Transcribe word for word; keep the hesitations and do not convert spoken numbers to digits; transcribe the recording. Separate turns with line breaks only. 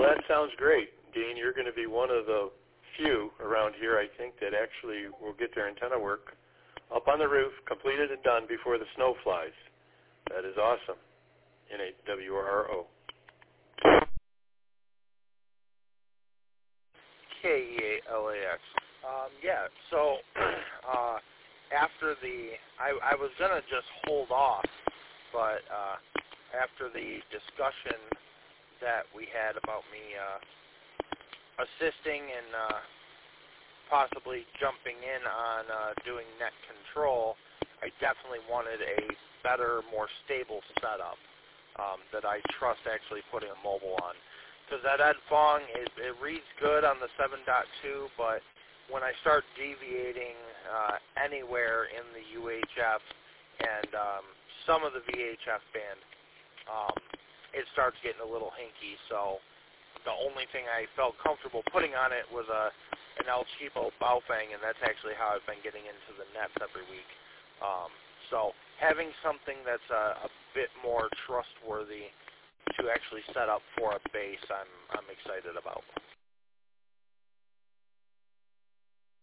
Well, that sounds great. Dean, you're going to be one of the few around here, I think, that actually will get their antenna work up on the roof, completed and done before the snow flies. That is awesome. N A W R O.
K E A L A X. Um, yeah, so uh, after the, I, I was going to just hold off, but uh, after the discussion that we had about me uh, assisting and uh, possibly jumping in on uh, doing net control, I definitely wanted a better, more stable setup um, that I trust actually putting a mobile on. Because that Edfong, it, it reads good on the seven point two, but when I start deviating uh, anywhere in the U H F and um, some of the V H F band, um, it starts getting a little hinky. So the only thing I felt comfortable putting on it was a an El Cheapo Baofeng, and that's actually how I've been getting into the nets every week. Um, so having something that's a, a bit more trustworthy to actually set up for a base, I'm I'm excited about.